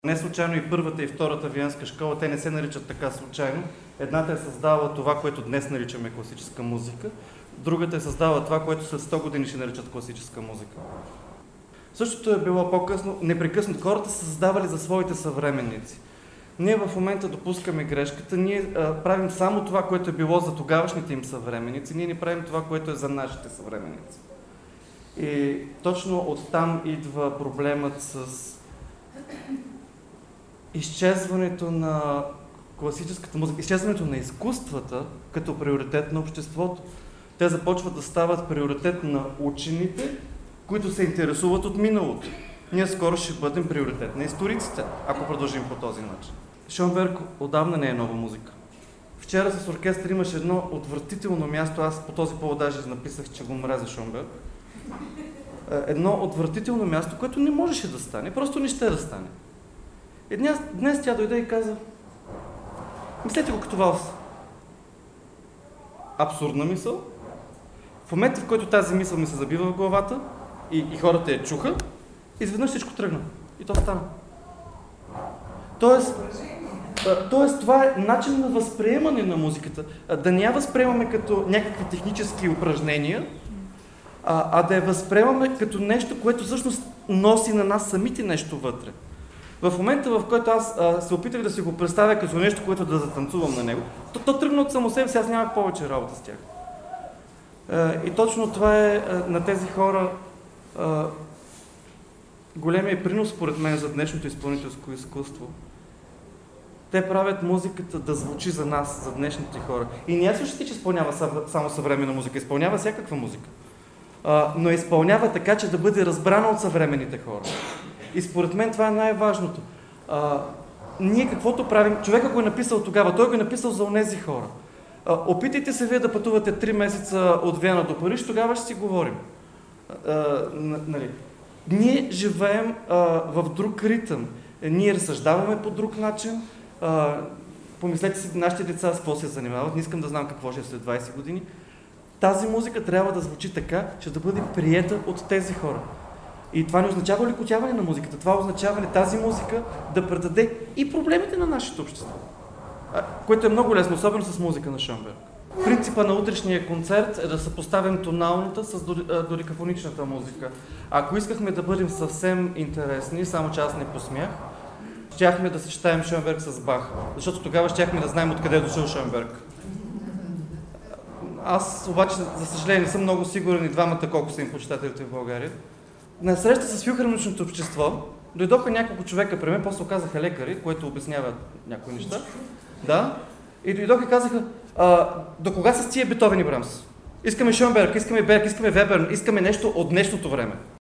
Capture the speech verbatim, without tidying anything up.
Не случайно и първата и втората виенска школа, те не се наричат така случайно. Едната е създала това, което днес наричаме класическа музика, другата е създала това, което след сто години ще наричат класическа музика. Същото е било по-късно, непрекъснато. Хората са създавали за своите съвременници. Ние в момента допускаме грешката, ние а, правим само това, което е било за тогавашните им съвременници, ние не правим това, което е за нашите съвременници. И точно оттам идва проблемът с изчезването на класическата музика, изчезването на изкуствата като приоритет на обществото. Те започват да стават приоритет на учените, които се интересуват от миналото. Ние скоро ще бъдем приоритет на историците, ако продължим по този начин. Шонберг отдавна не е нова музика. Вчера с оркестър имаше едно отвратително място, аз по този повод даже написах, че го мразя Шонберг. Едно отвратително място, което не можеше да стане, просто не ще да стане. И днес, днес тя дойде и каза: мислете го като валс. Абсурдна мисъл. В момента, в който тази мисъл ми се забива в главата и, и хората я чуха, изведнъж всичко тръгна. И то стана. Тоест, тоест, това е начин на възприемане на музиката. Да не я възприемаме като някакви технически упражнения, а, а да я възприемаме като нещо, което всъщност носи на нас самите нещо вътре. В момента, в който аз а, се опитах да си го представя като нещо, което да затанцувам на него, то, то тръгна от само себе си, аз нямах повече работа с тях. А, и точно това е а, на тези хора а, големия принос, според мен, за днешното изпълнителско изкуство. Те правят музиката да звучи за нас, за днешните хора. И не я слушате, че изпълнява само съвременна музика, изпълнява всякаква музика. А, но изпълнява така, че да бъде разбрана от съвременните хора. И според мен това е най-важното. А, ние каквото правим, човека го е написал тогава, той го е написал за онези хора. А, опитайте се вие да пътувате три месеца от Виена до Париж, тогава ще си говорим. А, нали. Ние живеем а, в друг ритъм. Ние разсъждаваме по друг начин. А, помислете си, нашите деца с какво се занимават. Не искам да знам какво ще е след двайсет години. Тази музика трябва да звучи така, че да бъде приета от тези хора. И това не означава лекотяване на музиката, това означава ли тази музика да предаде и проблемите на нашето общество. Което е много лесно, особено с музика на Шонберг. Принципа на утрешния концерт е да съпоставим тоналната с додекафоничната музика. Ако искахме да бъдем съвсем интересни, само че аз не посмях, щяхме да съчетаем Шонберг с Бах, защото тогава щяхме да знаем откъде е дошъл Шонберг. Аз обаче, за съжаление, не съм много сигурен и двамата колко са им почитателите в България. На среща с филхармоничното общество дойдоха няколко човека при мен, после оказаха лекари, което обяснява някои неща. Да. И дойдоха и казаха: а, до кога са с тия Бетовен и Брамс? Искаме Шонберг, искаме Берг, искаме Вебер, искаме нещо от днешното време.